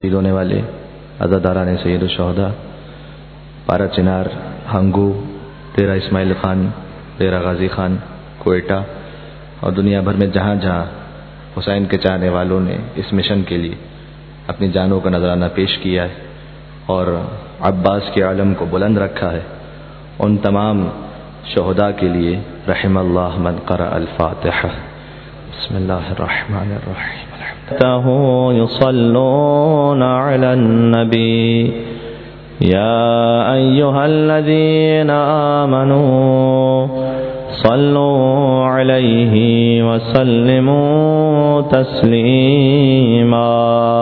شہید ہونے والے عزاداران سید الشہداء پارا چنار، ہنگو، تیرا اسماعیل خان، تیرا غازی خان، کوئٹہ اور دنیا بھر میں جہاں جہاں حسین کے چاہنے والوں نے اس مشن کے لیے اپنی جانوں کا نذرانہ پیش کیا ہے اور عباس کے علم کو بلند رکھا ہے، ان تمام شہداء کے لیے رحم اللہ من قرأ الفاتحہ۔ بسم اللہ الرحمن الرحیم۔ يصلون على النبي يا أيها الذين آمنوا صلوا عليه وسلموا تسليما۔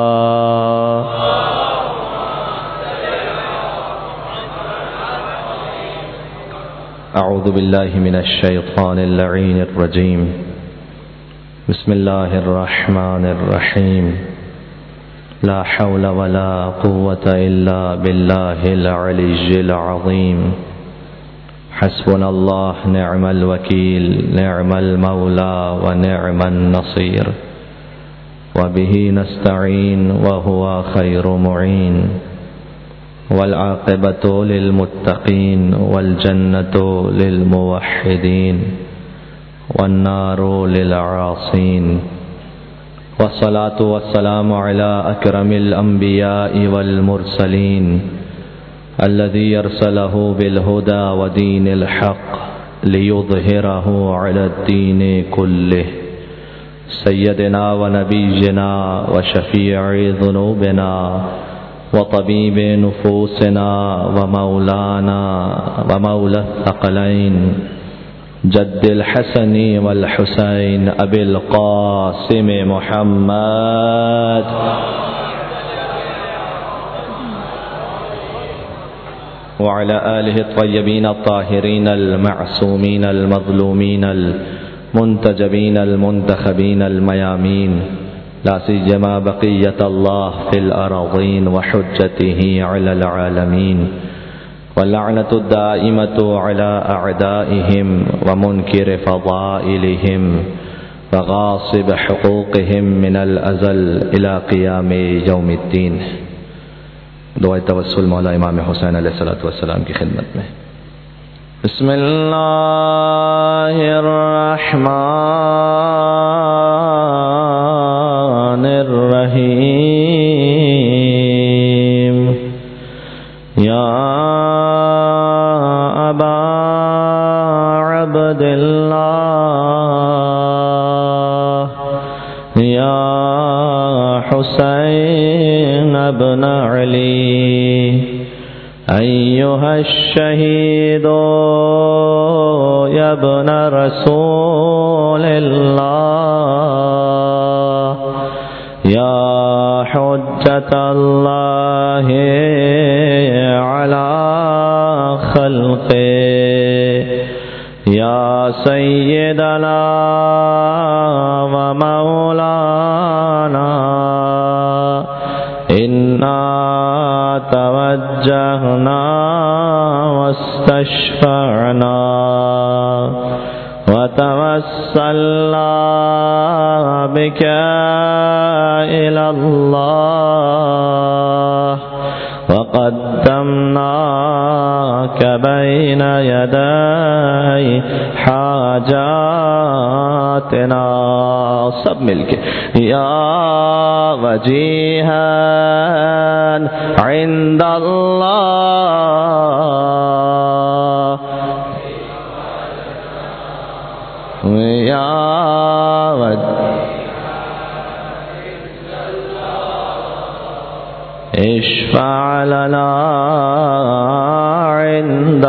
اعوذ باللہ من الشیطان اللعین الرجیم، بسم اللہ الرحمن الرحیم، لا حول ولا قوة الا باللہ العلی العظیم، حسبنا اللہ نعم الوکیل نعم المولا ونعم النصیر، وبہ نستعین وہو خیر معین، والعاقبۃ للمتقین والجنۃ للموحدین والنار للعاصین، والصلاة والسلام على اکرم الانبیاء والمرسلین الذی ارسلہ بالہدى ودین الحق لیظہرہ علی الدین کلہ، سیدنا ونبینا وشفیع ذنوبنا وطبیب نفوسنا ومولانا ومولا الثقلین جد الحسن والحسین ابی القاسم محمد وعلى آلہ الطیبین الطاہرین المعصومین المظلومین المنتجبین المنتخبین المیامین، لا سیما بقیت اللہ فی الارضین وحجتہ علی العالمین، واللعنۃ الدائمۃ علی اعدائہم ومنکر فضائلہم وغاصب حقوقہم من الازل الی قیام یوم الدین۔ دعائے توسل مولا امام حسین علیہ السلام کی خدمت میں۔ بسم اللہ الرحمن الرحیم، یا ابا عبد اللہ یا حسین ابن علی ایہا الشہید یا ابن رسول اللہ یا حجت اللہ علی خلقہ یا سیدنا و مولانا انا توجہنا واستشفعنا وتوسلنا بك إلى الله وقدمناك بين يدي حاجاتنا، سب مل کے، یا وجیہا عند اللہ یا اشفع لنا عند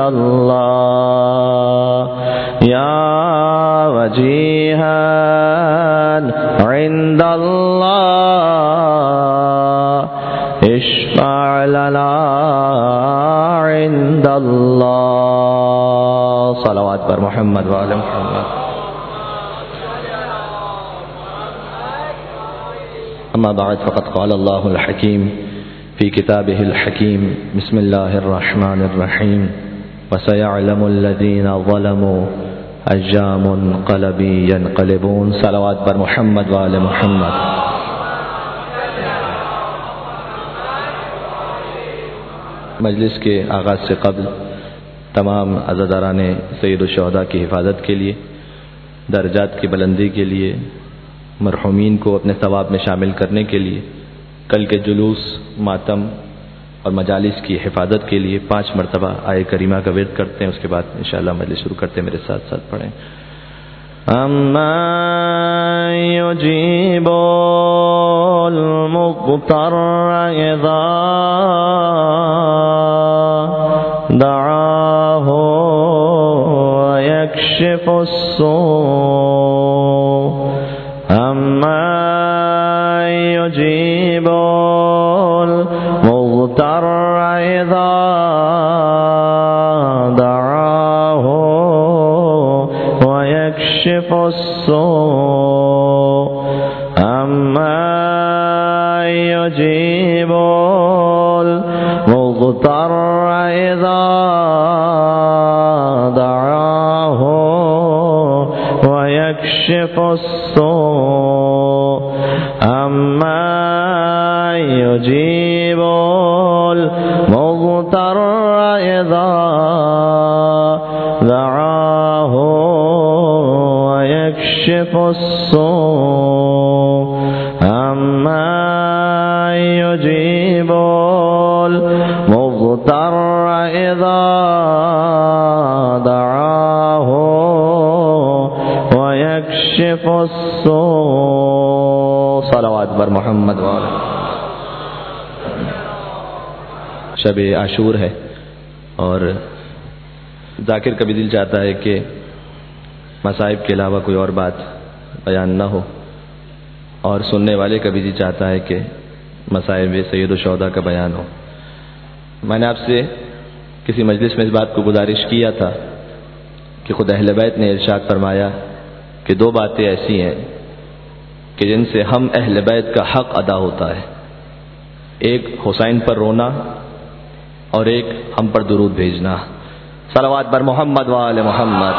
اللہ یا وجیہا عند اللہ اشفع لنا عند اللہ۔ صلوات پر محمد وعلی محمد۔ اما بعد فقد قال اللہ الحکیم فی کتابہ الحکیم، بسم اللہ الرحمن الرحیم، وسيعلم الذین ظلموا أَيَّ منقلب ينقلبون۔ صلوات بر محمد وآل محمد۔ مجلس کے آغاز سے قبل تمام عزاداران سید الشہداء کی حفاظت کے لیے، درجات کی بلندی کے لیے، مرحومین کو اپنے ثواب میں شامل کرنے کے لیے، کل کے جلوس، ماتم اور مجالس کی حفاظت کے لیے 5 مرتبہ آیہ کریمہ کا ورد کرتے ہیں. اس کے بعد انشاءاللہ مجلس شروع کرتے ہیں. میرے ساتھ ساتھ پڑھیں. أَمَّن يُجِيبُ الْمُضْطَرَّ إِذَا دَعَاهُ وَيَكْشِفُ السُّوءَ أَمَّن يُجِيبُ الْمُضْطَرَّ إِذَا دَعَاهُ وَيَكْشِفُ السُّوءَ أَمَّن يُجِيبُ الْمُضْطَرَّ إِذَا دَعَاهُ وَيَكْشِفُ السُّوءَ أَمَّن يُجِيبُ الْمُضْطَرَّ إِذَا دَعَاهُ وَيَكْشِفُ السُّوءَ أَمَّن يُجِيبُ الْمُضْطَرَّ إِذَا دَعَاهُ وَيَكْشِفُ السُّوءَ. صلوات بر محمد وعلی. شب عاشور ہے اور ذاکر کا بھی دل چاہتا ہے کہ مصائب کے علاوہ کوئی اور بات بیان نہ ہو، اور سننے والے کا بھی دل چاہتا ہے کہ مصائب سید الشہداء کا بیان ہو. میں نے آپ سے کسی مجلس میں اس بات کو گزارش کیا تھا کہ خود اہل بیت نے ارشاد فرمایا کہ 2 باتیں ایسی ہیں کہ جن سے ہم اہل بیت کا حق ادا ہوتا ہے، ایک حسین پر رونا اور ایک ہم پر درود بھیجنا. صلوات بر محمد وآل محمد.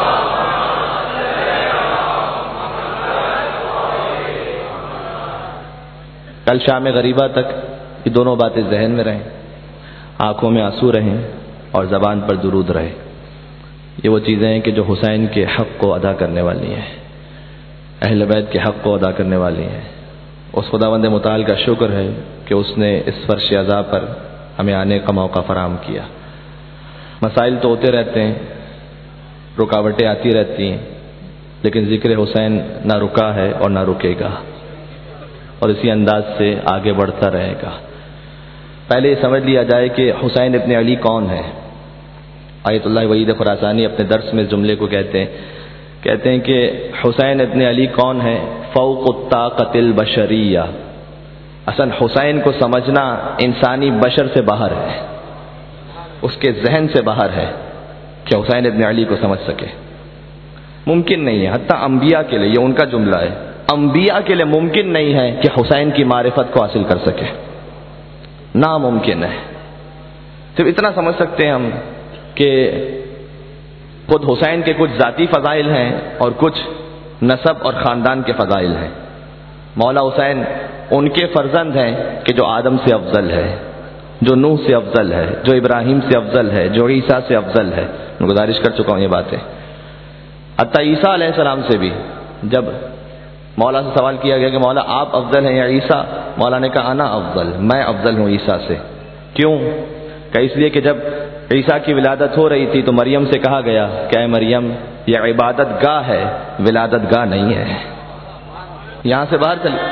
کل شام غریبہ تک یہ دونوں باتیں ذہن میں رہیں، آنکھوں میں آنسو رہیں اور زبان پر درود رہے. یہ وہ چیزیں ہیں کہ جو حسین کے حق کو ادا کرنے والی ہیں، اہل بیت کے حق کو ادا کرنے والی ہیں. اس خداوند متعال کا شکر ہے کہ اس نے اس فرش عزا پر ہمیں آنے کا موقع فراہم کیا. مسائل تو ہوتے رہتے ہیں، رکاوٹیں آتی رہتی ہیں، لیکن ذکر حسین نہ رکا ہے اور نہ رکے گا، اور اسی انداز سے آگے بڑھتا رہے گا. پہلے یہ سمجھ لیا جائے کہ حسین ابن علی کون ہے. آیت اللہ وحید خراسانی اپنے درس میں جملے کو کہتے ہیں کہ حسین ابن علی کون ہے؟ فوق الطاقت البشریہ. اصل حسین کو سمجھنا انسانی بشر سے باہر ہے، اس کے ذہن سے باہر ہے کہ حسین ابن علی کو سمجھ سکے. ممکن نہیں ہے، حتیٰ انبیاء کے لیے، یہ ان کا جملہ ہے، انبیاء کے لیے ممکن نہیں ہے کہ حسین کی معرفت کو حاصل کر سکے، ناممکن ہے. صرف اتنا سمجھ سکتے ہیں ہم کہ خود حسین کے کچھ ذاتی فضائل ہیں اور کچھ نسب اور خاندان کے فضائل ہیں. مولا حسین ان کے فرزند ہیں کہ جو آدم سے افضل ہے، جو نوح سے افضل ہے، جو ابراہیم سے افضل ہے، جو عیسیٰ سے افضل ہے. میں گزارش کر چکا ہوں یہ باتیں. حتیٰ عیسیٰ علیہ السلام سے بھی جب مولا سے سوال کیا گیا کہ مولا آپ افضل ہیں یا عیسیٰ، مولا نے کہا انا افضل، میں افضل ہوں عیسیٰ سے. کیوں؟ کہ اس لیے کہ جب عیسیٰ کی ولادت ہو رہی تھی تو مریم سے کہا گیا کہ اے مریم یہ عبادت گاہ ہے، ولادت گاہ نہیں ہے. یہاں سے باہر چلی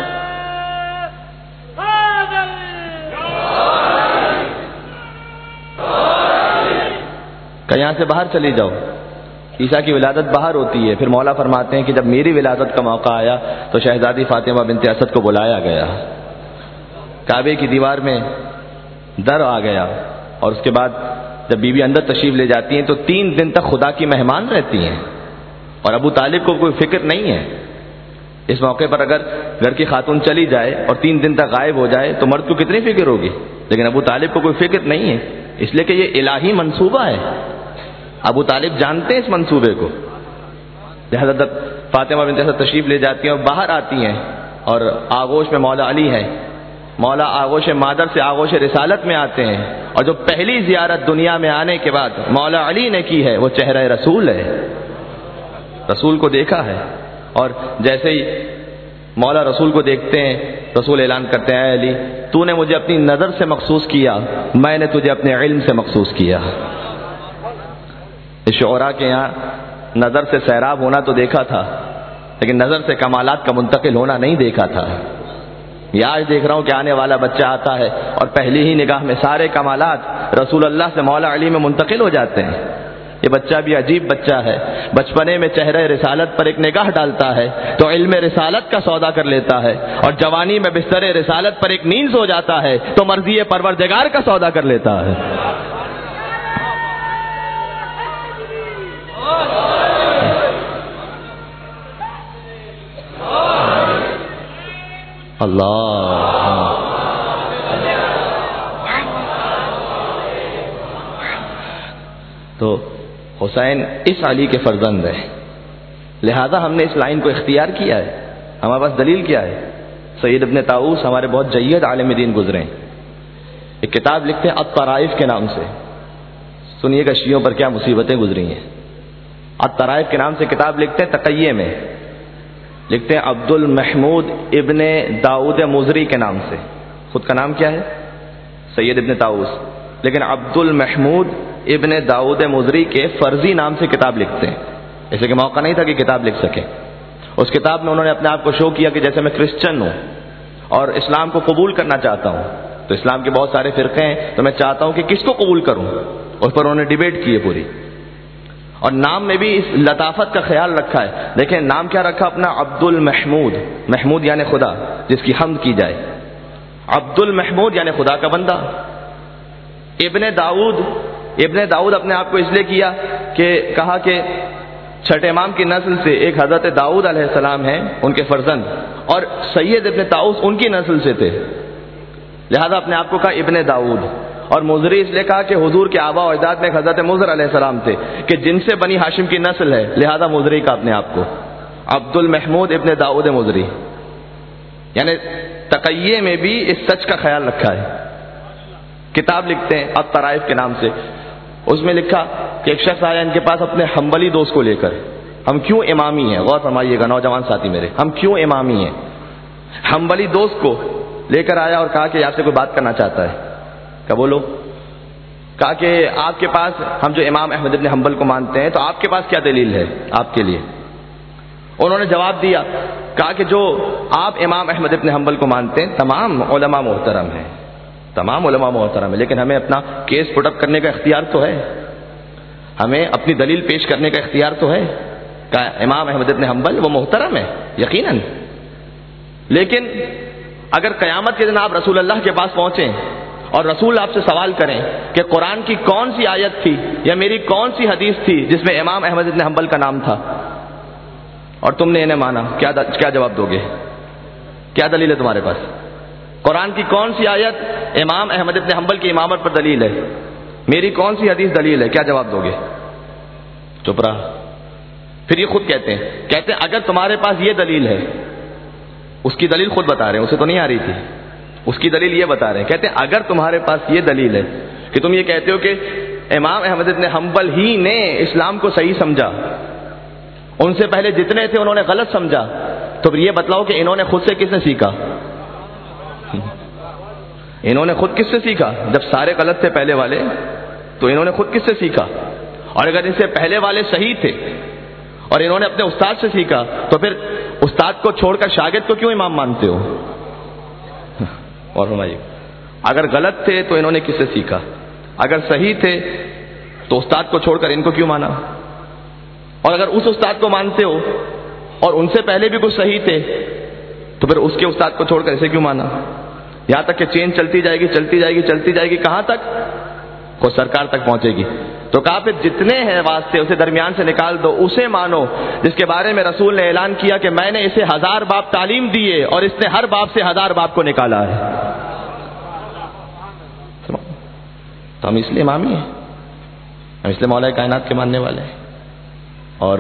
کہ یہاں سے باہر چلی جاؤ. عیسیٰ کی ولادت باہر ہوتی ہے. پھر مولا فرماتے ہیں کہ جب میری ولادت کا موقع آیا تو شہزادی فاطمہ بنت اسد کو بلایا گیا، کعبے کی دیوار میں در آ گیا، اور اس کے بعد جب بی بی اندر تشریف لے جاتی ہیں تو 3 دن تک خدا کی مہمان رہتی ہیں، اور ابو طالب کو کوئی فکر نہیں ہے. اس موقع پر اگر گھر کی خاتون چلی جائے اور 3 دن تک غائب ہو جائے تو مرد کو کتنی فکر ہوگی، لیکن ابو طالب کو کوئی فکر نہیں ہے، اس لیے کہ یہ الہی منصوبہ ہے. ابو طالب جانتے ہیں اس منصوبے کو. حضرت فاطمہ بنت اسد تشریف لے جاتی ہیں اور باہر آتی ہیں، اور آغوش میں مولا علی ہے. مولا آغوش مادر سے آغوش رسالت میں آتے ہیں، اور جو پہلی زیارت دنیا میں آنے کے بعد مولا علی نے کی ہے وہ چہرہ رسول ہے، رسول کو دیکھا ہے۔ اور جیسے ہی مولا رسول کو دیکھتے ہیں، رسول اعلان کرتے ہیں، اے علی تو نے مجھے اپنی نظر سے مخصوص کیا، میں نے تجھے اپنے علم سے مخصوص کیا۔ اس شعراء کے یہاں نظر سے سیراب ہونا تو دیکھا تھا، لیکن نظر سے کمالات کا منتقل ہونا نہیں دیکھا تھا۔ یہ آج دیکھ رہا ہوں کہ آنے والا بچہ آتا ہے اور پہلی ہی نگاہ میں سارے کمالات رسول اللہ سے مولا علی میں منتقل ہو جاتے ہیں۔ یہ بچہ بھی عجیب بچہ ہے، بچپنے میں چہرہ رسالت پر ایک نگاہ ڈالتا ہے تو علم رسالت کا سودا کر لیتا ہے، اور جوانی میں بستر رسالت پر ایک نیند ہو جاتا ہے تو مرضی پروردگار کا سودا کر لیتا ہے۔ اللہ تو حسین اس علی کے فرزند ہیں، لہذا ہم نے اس لائن کو اختیار کیا ہے۔ ہمارے پاس دلیل کیا ہے؟ سید ابن طاؤس ہمارے بہت جید عالم دین گزرے ہیں، ایک کتاب لکھتے ہیں الطرائف کے نام سے، سنیے گا شیعوں پر کیا مصیبتیں گزری ہیں۔ الطرائف کے نام سے کتاب لکھتے ہیں، تقیہ میں لکھتے ہیں عبد المحمود ابن داؤد مزری کے نام سے، خود کا نام کیا ہے؟ سید ابن طاؤس، لیکن عبد المحمود ابن داؤد مزری کے فرضی نام سے کتاب لکھتے ہیں، ایسے کہ موقع نہیں تھا کہ کتاب لکھ سکیں۔ اس کتاب میں انہوں نے اپنے آپ کو شو کیا کہ جیسے میں کرسچن ہوں اور اسلام کو قبول کرنا چاہتا ہوں، تو اسلام کے بہت سارے فرقے ہیں تو میں چاہتا ہوں کہ کس کو قبول کروں، اس پر انہوں نے ڈیبیٹ کی ہے پوری، اور نام میں بھی اس لطافت کا خیال رکھا ہے۔ دیکھیں نام کیا رکھا اپنا؟ عبد المحمود، محمود یعنی خدا جس کی حمد کی جائے، عبد المحمود یعنی خدا کا بندہ۔ ابن داؤد اپنے آپ کو اس لیے کیا کہ کہا کہ چھٹے امام کی نسل سے ایک حضرت داؤد علیہ السلام ہیں، ان کے فرزند، اور سید ابن طاؤس ان کی نسل سے تھے، لہذا اپنے آپ کو کہا ابن داؤد۔ اور مزری اس لیے کہا کہ حضور کے آبا و اجداد میں ایک حضرت مزر علیہ السلام تھے کہ جن سے بنی ہاشم کی نسل ہے، لہذا مزری کا اپنے آپ کو عبد المحمود ابن داؤد مزری، یعنی تقیہ میں بھی اس سچ کا خیال رکھا ہے۔ کتاب لکھتے ہیں الطرائف کے نام سے، اس میں لکھا کہ ایک شخص آیا ان کے پاس اپنے حنبلی دوست کو لے کر، ہم کیوں امامی ہیں، غور فرمائیے گا نوجوان ساتھی میرے، ہم کیوں امامی ہیں۔ حنبلی دوست کو لے کر آیا اور کہا کہ آپ سے کوئی بات کرنا چاہتا ہے، کہا بولو۔ کہا کہ آپ کے پاس، ہم جو امام احمد بن حنبل کو مانتے ہیں تو آپ کے پاس کیا دلیل ہے آپ کے لیے؟ انہوں نے جواب دیا، کہا کہ جو آپ امام احمد بن حنبل کو مانتے ہیں تمام علماء محترم ہیں، تمام علماء محترم ہیں، لیکن ہمیں اپنا کیس پٹ اپ کرنے کا اختیار تو ہے، ہمیں اپنی دلیل پیش کرنے کا اختیار تو ہے۔ کہا امام احمد بن حنبل وہ محترم ہے یقیناً، لیکن اگر قیامت کے دن آپ رسول اللہ کے پاس پہنچیں اور رسول آپ سے سوال کریں کہ قرآن کی کون سی آیت تھی یا میری کون سی حدیث تھی جس میں امام احمد بن حنبل کا نام تھا اور تم نے انہیں مانا، کیا جواب دو گے؟ کیا دلیل ہے تمہارے پاس؟ قرآن کی کون سی آیت امام احمد بن حنبل کی امامت پر دلیل ہے، میری کون سی حدیث دلیل ہے، کیا جواب دو گے؟ چپ رہا۔ پھر یہ خود کہتے ہیں اگر تمہارے پاس یہ دلیل ہے، اس کی دلیل خود بتا رہے ہیں، اسے تو نہیں آ رہی تھی، اس کی دلیل یہ بتا رہے ہیں، کہتے ہیں اگر تمہارے پاس یہ دلیل ہے کہ تم یہ کہتے ہو کہ امام احمد بن حنبل ہی نے اسلام کو صحیح سمجھا، ان سے پہلے جتنے تھے انہوں نے غلط سمجھا، تو پھر یہ بتلاؤ کہ انہوں نے خود سے کس نے سیکھا؟ انہوں نے خود کس سے سیکھا؟ جب سارے غلط تھے پہلے والے تو انہوں نے خود کس سے سیکھا؟ اور اگر ان سے پہلے والے صحیح تھے اور انہوں نے اپنے استاد سے سیکھا تو پھر استاد کو چھوڑ کر شاگرد کو کیوں امام مانتے ہو؟ اور فرمائیے، اگر غلط تھے تو انہوں نے کس سے سیکھا، اگر صحیح تھے تو استاد کو چھوڑ کر ان کو کیوں مانا، اور اگر اس استاد کو مانتے ہو اور ان سے پہلے بھی کچھ صحیح تھے تو پھر اس کے استاد کو چھوڑ کر اسے کیوں مانا؟ یہاں تک کہ چین چلتی جائے گی، کہاں تک؟ خود سرکار تک پہنچے گی۔ تو کہا پھر جتنے ہیں واسطے اسے درمیان سے نکال دو، اسے مانو جس کے بارے میں رسول نے اعلان کیا کہ میں نے اسے 1000 باب تعلیم دیے اور اس نے ہر باب سے 1000 باب کو نکالا ہے۔ تو ہم اس لیے امامی ہیں، ہم اس لیے مولا کائنات کے ماننے والے ہیں۔ اور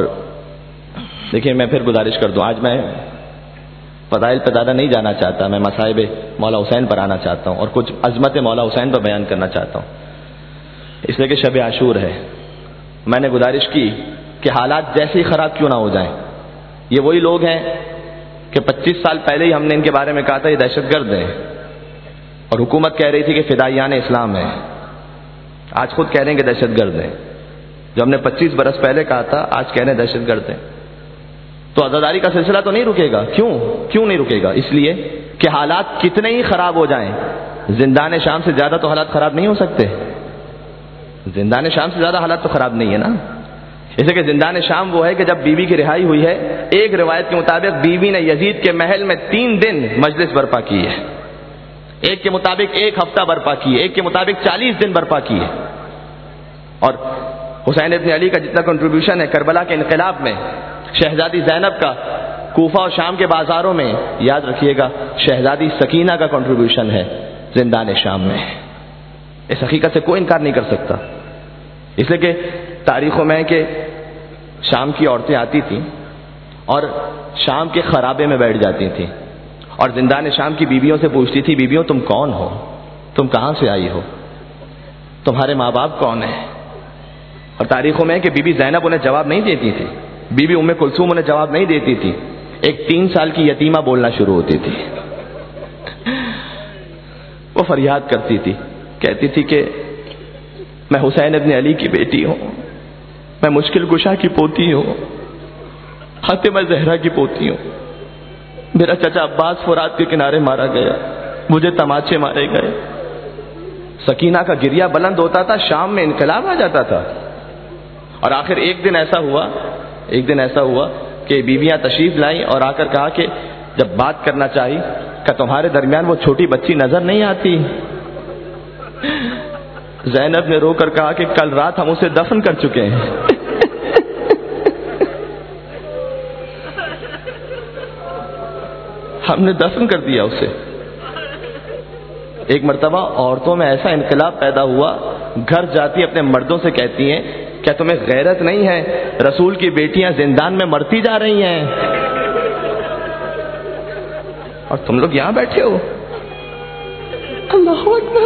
دیکھیے میں پھر گزارش کر دوں، آج میں فضائل پہ زیادہ نہیں جانا چاہتا، میں مصائب مولا حسین پر آنا چاہتا ہوں اور کچھ عظمت مولا حسین پر بیان کرنا چاہتا ہوں، اس لیے کہ شب عاشور ہے۔ میں نے گزارش کی کہ حالات جیسے ہی خراب کیوں نہ ہو جائیں، یہ وہی لوگ ہیں کہ 25 سال پہلے ہی ہم نے ان کے بارے میں کہا تھا یہ دہشت گرد ہیں، اور حکومت کہہ رہی تھی کہ فدائیان اسلام ہے، آج خود کہہ رہے ہیں کہ دہشت گرد ہیں۔ جو ہم نے 25 برس پہلے کہا تھا آج کہہ رہے ہیں دہشت گرد ہیں۔ تو عزاداری کا سلسلہ تو نہیں رکے گا۔ کیوں نہیں رکے گا؟ اس لیے کہ حالات کتنے ہی خراب ہو جائیں، زندان شام سے زیادہ تو حالات خراب نہیں ہو سکتے۔ زندان شام سے زیادہ حالات تو خراب نہیں ہے نا، اس لیے کہ زندان شام وہ ہے کہ جب بیوی کی رہائی ہوئی ہے، ایک روایت کے مطابق بیوی نے یزید کے محل میں 3 دن مجلس برپا کی ہے، ایک کے مطابق 1 ہفتہ برپا کی ہے، ایک کے مطابق 40 دن برپا کی ہے۔ اور حسین ابن علی کا جتنا کنٹریبیوشن ہے کربلا کے انقلاب میں، شہزادی زینب کا کوفہ اور شام کے بازاروں میں، یاد رکھیے گا شہزادی سکینہ کا کنٹریبیوشن ہے زندان شام میں، اس حقیقت سے کوئی انکار نہیں کر سکتا۔ اس لیے کہ تاریخوں میں کہ شام کی عورتیں آتی تھیں اور شام کے خرابے میں بیٹھ جاتی تھیں اور زندان شام کی بیویوں سے پوچھتی تھی، بیویوں تم کون ہو، تم کہاں سے آئی ہو، تمہارے ماں باپ کون ہیں؟ اور تاریخوں میں کہ بی بی زینب انہیں جواب نہیں دیتی تھی، بی بی ام کلثوم انہیں جواب نہیں دیتی تھی، ایک 3 سال کی یتیمہ بولنا شروع ہوتی تھی، وہ فریاد کرتی تھی، کہتی تھی کہ میں حسین ابن علی کی بیٹی ہوں، میں مشکل کشا کی پوتی ہوں، فاطمہ زہرا کی پوتی ہوں، میرا چچا عباس فرات کے کنارے مارا گیا، مجھے تماچے مارے گئے۔ سکینہ کا گریہ بلند ہوتا تھا، شام میں انقلاب آ جاتا تھا۔ اور آخر ایک دن ایسا ہوا کہ بیویاں تشریف لائیں اور آ کر کہا کہ جب بات کرنا چاہی کہ تمہارے درمیان وہ چھوٹی بچی نظر نہیں آتی؟ زینب نے رو کر کہا کہ کل رات ہم اسے دفن کر چکے ہیں۔ ہم نے دفن کر دیا اسے۔ ایک مرتبہ عورتوں میں ایسا انقلاب پیدا ہوا، گھر جاتی اپنے مردوں سے کہتی ہیں کیا تمہیں غیرت نہیں ہے، رسول کی بیٹیاں زندان میں مرتی جا رہی ہیں اور تم لوگ یہاں بیٹھے ہو۔ اللہ اکبر۔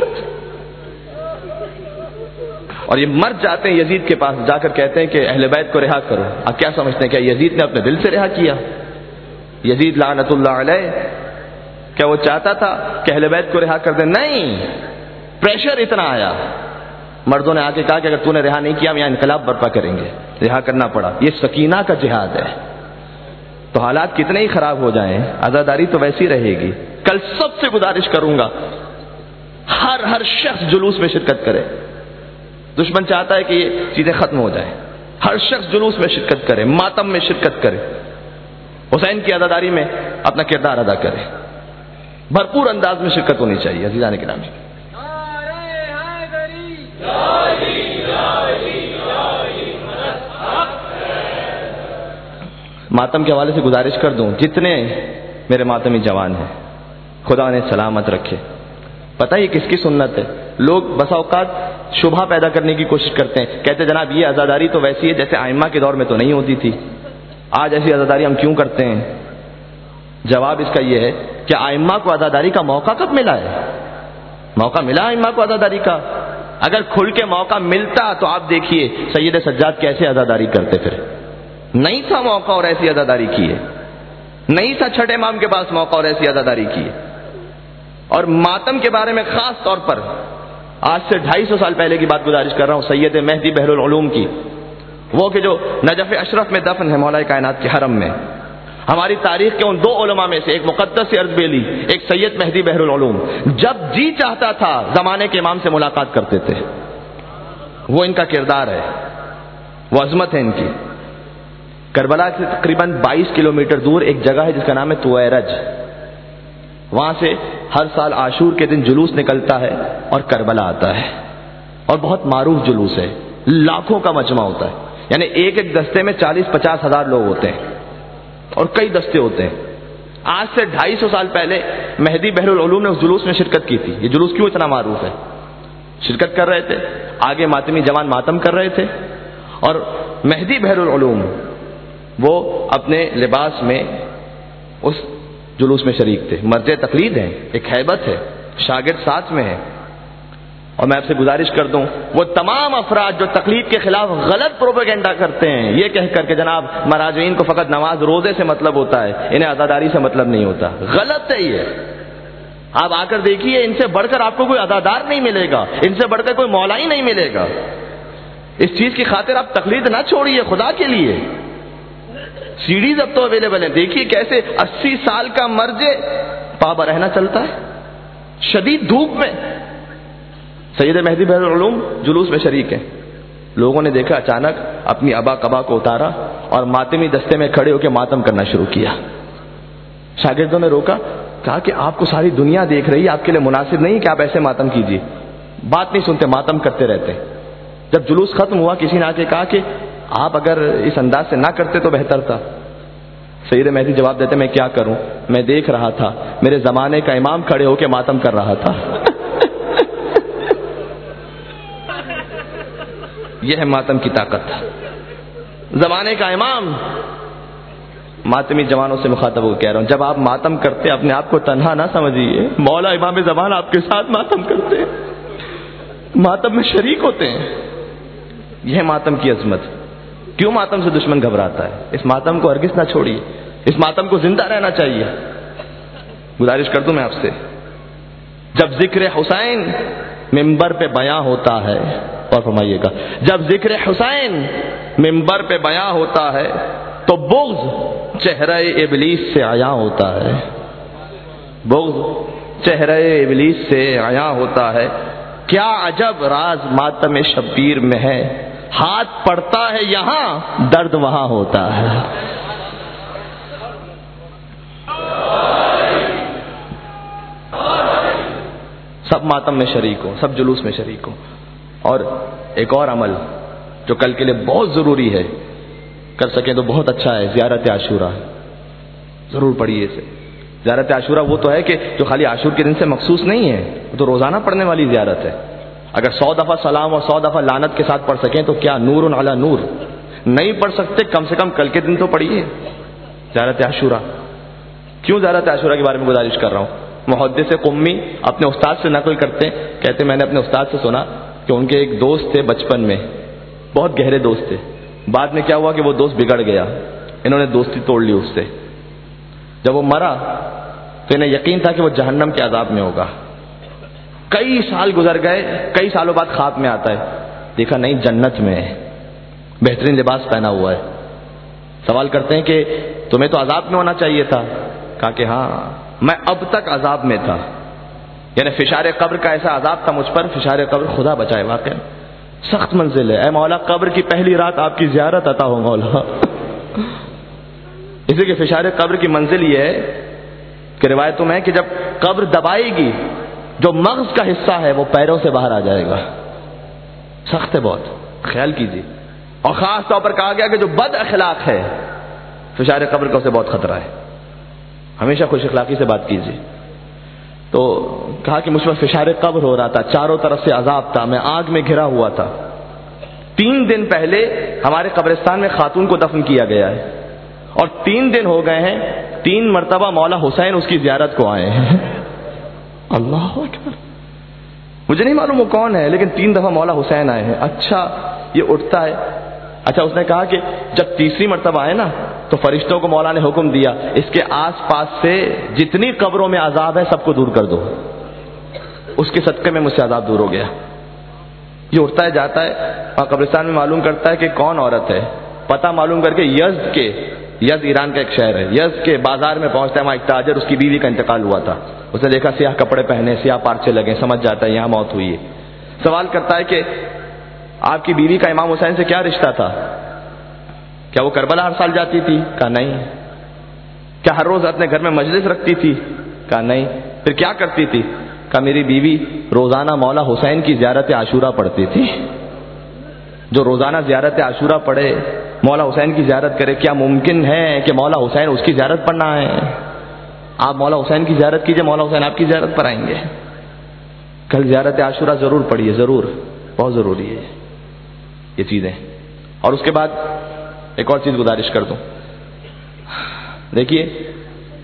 اور یہ مر جاتے ہیں یزید کے پاس، جا کر کہتے ہیں کہ اہل بیت کو رہا کرو۔ آپ کیا سمجھتے ہیں، کیا یزید نے اپنے دل سے رہا کیا؟ یزید لعنت اللہ علیہ کیا وہ چاہتا تھا کہ اہل بیت کو رہا کر دیں؟ نہیں، پریشر اتنا آیا، مردوں نے آ کے کہا کہ اگر تو نے رہا نہیں کیا ہم یہاں انقلاب برپا کریں گے، رہا کرنا پڑا۔ یہ سکینہ کا جہاد ہے۔ تو حالات کتنے ہی خراب ہو جائیں، عزاداری تو ویسی رہے گی۔ کل سب سے گزارش کروں گا ہر شخص جلوس میں شرکت کرے۔ دشمن چاہتا ہے کہ یہ چیزیں ختم ہو جائیں، ہر شخص جلوس میں شرکت کرے، ماتم میں شرکت کرے، حسین کی عزاداری میں اپنا کردار ادا کرے، بھرپور انداز میں شرکت ہونی چاہیے۔ عزیزان گرامی، ماتم کے حوالے سے گزارش کر دوں، جتنے میرے ماتمی جوان ہیں خدا نے سلامت رکھے۔ پتہ یہ کس کی سنت ہے؟ لوگ بسا اوقات شبہ پیدا کرنے کی کوشش کرتے ہیں، کہتے جناب یہ عزاداری تو ویسی ہے جیسے ائمہ کے دور میں تو نہیں ہوتی تھی، آج ایسی عزاداری ہم کیوں کرتے ہیں؟ جواب اس کا یہ ہے کہ ائمہ کو عزاداری کا موقع کب ملا ہے؟ موقع ملا ائمہ کو عزاداری کا؟ اگر کھل کے موقع ملتا تو آپ دیکھیے سید سجاد کیسے عزاداری کرتے، پھر نہیں تھا موقع اور ایسی عزاداری کی ہے، نہیں تھا چھٹے امام کے پاس موقع اور ایسی عزاداری کی ہے۔ اور ماتم کے بارے میں خاص طور پر آج سے 250 سال پہلے کی بات گزارش کر رہا ہوں، سید مہدی بحر العلوم کی، وہ کہ جو نجف اشرف میں دفن ہے مولا کائنات کے حرم میں۔ ہماری تاریخ کے ان 2 علماء میں سے ایک مقدس ارزبیلی، ایک سید مہدی بحر العلوم، جب جی چاہتا تھا زمانے کے امام سے ملاقات کرتے تھے۔ وہ ان کا کردار ہے، وہ عظمت ہے ان کی۔ کربلا سے تقریباً 22 کلومیٹر دور ایک جگہ ہے جس کا نام ہے تویرج، وہاں سے ہر سال عاشور کے دن جلوس نکلتا ہے اور کربلا آتا ہے، اور بہت معروف جلوس ہے، لاکھوں کا مجمع ہوتا ہے، یعنی ایک دستے میں 40-50 ہزار لوگ ہوتے ہیں اور کئی دستے ہوتے ہیں۔ آج سے 250 سال پہلے مہدی بحر العلوم نے اس جلوس میں شرکت کی تھی۔ یہ جلوس کیوں اتنا معروف ہے؟ شرکت کر رہے تھے، آگے ماتمی جوان ماتم کر رہے تھے، اور مہدی بحر العلوم وہ اپنے لباس میں اس جلوس میں شریک تھے. مرجع تقلید ہے, ایک ہیبت ہے, شاگرد ساتھ میں ہے. اور میں آپ سے گزارش کر دوں, وہ تمام افراد جو تقلید کے خلاف غلط پروپیگنڈا کرتے ہیں یہ کہہ کر کے جناب مراجعین کو فقط نماز روزے سے مطلب ہوتا ہے, انہیں عزاداری سے مطلب نہیں ہوتا, غلط ہے یہ. آپ آ کر دیکھیے, ان سے بڑھ کر آپ کو کوئی عزادار نہیں ملے گا, ان سے بڑھ کر کوئی مولا ہی نہیں ملے گا. اس چیز کی خاطر آپ تقلید نہ چھوڑیے خدا کے لیے. سیڈیز اب تو اویلیبل ہیں, دیکھیے کیسے 80 سال کا مرجع پا برہنہ چلتا ہے شدید دھوپ میں. سید مہدی بحر العلوم جلوس میں شریک ہیں. لوگوں نے دیکھا, اچانک اپنی ابا قبا کو اتارا اور ماتمی دستے میں کھڑے ہو کے ماتم کرنا شروع کیا. شاگردوں نے روکا, کہا کہ آپ کو ساری دنیا دیکھ رہی ہے, آپ کے لیے مناسب نہیں کہ آپ ایسے ماتم کیجیے. بات نہیں سنتے, ماتم کرتے رہتے. جب جلوس ختم ہوا کسی نے آ کے کہا کہ آپ اگر اس انداز سے نہ کرتے تو بہتر تھا. سید مہدی جواب دیتے, میں کیا کروں, میں دیکھ رہا تھا میرے زمانے کا امام کھڑے ہو کے ماتم کر رہا تھا. یہ ہے ماتم کی طاقت. زمانے کا امام. ماتمی جوانوں سے مخاطب ہو کہہ رہا ہوں, جب آپ ماتم کرتے اپنے آپ کو تنہا نہ سمجھیے, مولا امام زمان آپ کے ساتھ ماتم کرتے, ماتم میں شریک ہوتے ہیں. یہ ہے ماتم کی عظمت. کیوں ماتم سے دشمن گھبراتا ہے؟ اس ماتم کو ہرگز نہ چھوڑیے, اس ماتم کو زندہ رہنا چاہیے. گزارش کر دوں میں آپ سے, جب ذکر حسین منبر پہ بیاں ہوتا ہے, اور فرمائیے گا, جب ذکر حسین منبر پہ بیاں ہوتا ہے تو بغض چہرہ ابلیس سے عیاں ہوتا ہے. بغض چہرہ ابلیس سے عیاں ہوتا ہے. کیا عجب راز ماتم شبیر میں ہے, ہاتھ پڑتا ہے یہاں درد وہاں ہوتا ہے. سب ماتم میں شریک ہوں, سب جلوس میں شریک ہوں. اور ایک اور عمل جو کل کے لیے بہت ضروری ہے, کر سکیں تو بہت اچھا ہے, زیارت عاشورہ. ضرور پڑھیے اسے. زیارت عاشورہ وہ تو ہے کہ جو خالی عاشور کے دن سے مخصوص نہیں ہے, وہ تو روزانہ پڑھنے والی زیارت ہے. اگر 100 دفعہ سلام اور 100 دفعہ لعنت کے ساتھ پڑھ سکیں تو کیا, نور علی نور. نہیں پڑھ سکتے کم سے کم کل کے دن تو پڑھیے زیارت عاشورہ. کیوں زیارت عاشورہ کے بارے میں گزارش کر رہا ہوں؟ محدث قمی اپنے استاد سے نقل کرتے, کہتے میں نے اپنے استاد سے سنا کہ ان کے ایک دوست تھے بچپن میں, بہت گہرے دوست تھے. بعد میں کیا ہوا کہ وہ دوست بگڑ گیا, انہوں نے دوستی توڑ لی اس سے. جب وہ مرا تو انہیں یقین تھا کہ وہ جہنم کے عذاب میں ہوگا. کئی سال گزر گئے, کئی سالوں بعد خواب میں آتا ہے, دیکھا نہیں جنت میں ہے, بہترین لباس پہنا ہوا ہے. سوال کرتے ہیں کہ تمہیں تو عذاب میں ہونا چاہیے تھا. کہا کہ ہاں میں اب تک عذاب میں تھا, یعنی فشار قبر کا ایسا عذاب تھا مجھ پر, فشار قبر خدا بچائے, واقعا سخت منزل ہے. اے مولا قبر کی پہلی رات آپ کی زیارت عطا ہو مولا. اس لیے کہ فشار قبر کی منزل یہ ہے کہ روایتوں میں ہے کہ جب قبر دبائے گی جو مغز کا حصہ ہے وہ پیروں سے باہر آ جائے گا. سخت ہے بہت, خیال کیجیے. اور خاص طور پر کہا گیا کہ جو بد اخلاق ہے فشار قبر کا اسے بہت خطرہ ہے, ہمیشہ خوش اخلاقی سے بات کیجیے. تو کہا کہ مجھ پر فشار قبر ہو رہا تھا, چاروں طرف سے عذاب تھا, میں آگ میں گھرا ہوا تھا. 3 دن پہلے ہمارے قبرستان میں خاتون کو دفن کیا گیا ہے, اور 3 دن ہو گئے ہیں 3 مرتبہ مولا حسین اس کی زیارت کو آئے ہیں. اللہ اکبر. مجھے نہیں معلوم وہ کون ہے, لیکن 3 دفعہ مولا حسین آئے ہیں. اچھا یہ اٹھتا ہے. اچھا اس نے کہا کہ جب تیسری مرتبہ آئے نا تو فرشتوں کو مولا نے حکم دیا اس کے آس پاس سے جتنی قبروں میں عذاب ہے سب کو دور کر دو. اس کے صدقے میں مجھ سے عذاب دور ہو گیا. یہ اٹھتا ہے, جاتا ہے اور قبرستان میں معلوم کرتا ہے کہ کون عورت ہے. پتہ معلوم کر کے یزد ایران کا ایک شہر ہے, یزد کے بازار میں پہنچتا ہے. وہاں ایک تاجر, اس کی بیوی کا انتقال ہوا تھا. اس نے دیکھا سیاہ کپڑے پہنے, سیاہ پارچے لگے, سمجھ جاتا ہے یہاں موت ہوئی ہے. سوال کرتا ہے کہ آپ کی بیوی کا امام حسین سے کیا رشتہ تھا؟ کیا وہ کربلا ہر سال جاتی تھی؟ کہا نہیں. کیا ہر روز اپنے گھر میں مجلس رکھتی تھی؟ کہا نہیں. پھر کیا کرتی تھی؟ کہا میری بیوی روزانہ مولا حسین کی زیارت عاشورہ پڑھتی تھی. جو روزانہ زیارت عاشورہ پڑھے, مولا حسین کی زیارت کرے, کیا ممکن ہے کہ مولا حسین اس کی زیارت پڑھنا ہے؟ آپ مولا حسین کی زیارت کیجئے, مولا حسین آپ کی زیارت پر آئیں گے. کل زیارت عاشورہ ضرور پڑھیے, ضرور, بہت ضروری ہے یہ چیزیں. اور اس کے بعد ایک اور چیز گزارش کر دوں. دیکھیے